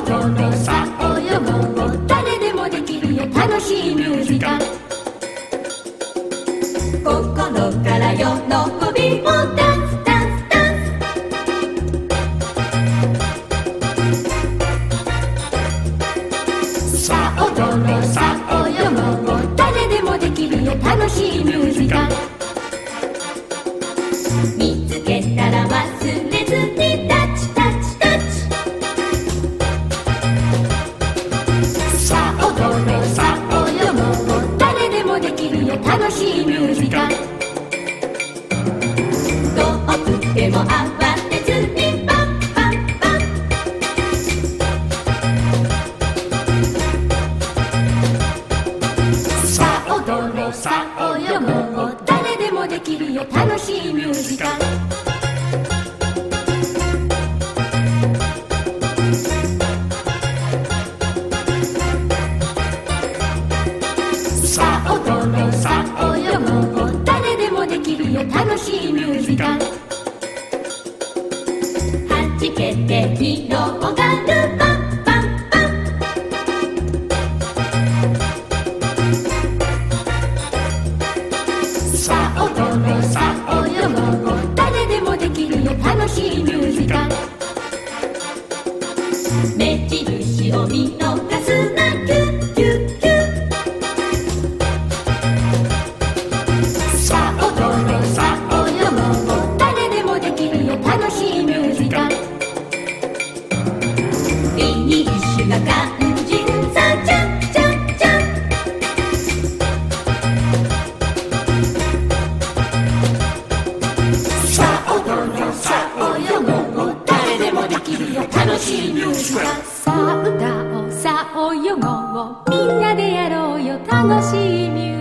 踊ろうさあ泳ごう誰でもできるよ楽しいミュージカル心から喜びをダンスダンスダンスさあ踊ろうさあ泳ごう誰でもできるよ楽しいミュージカル見つけたら忘れずにタッチタッチタッチさあ踊ろうさあ泳ごう誰でもできるよ楽しいミュージカル遠くても慌てずにパンパンパンさあ踊ろうさあ泳ごう誰でもできるよ楽しいミュージカルさあ踊ろうさあ泳ごう誰でもできるよ楽しいミュージカルはじけて広がるパンパンパンさあ踊ろうさあ泳ごう誰でもできるよ楽しいミュージカル目印を見逃すなキュッキュッキュッさあ踊ろうさあ泳ごう誰でもできるよ楽しいミュージカルフィニッシュが肝心さジャンジャンジャンさあ踊ろうさあ泳ごう誰でもできるよ楽しいミュージカルさあ歌おうさあ泳ごうみんなでやろうよ楽しいミュージカル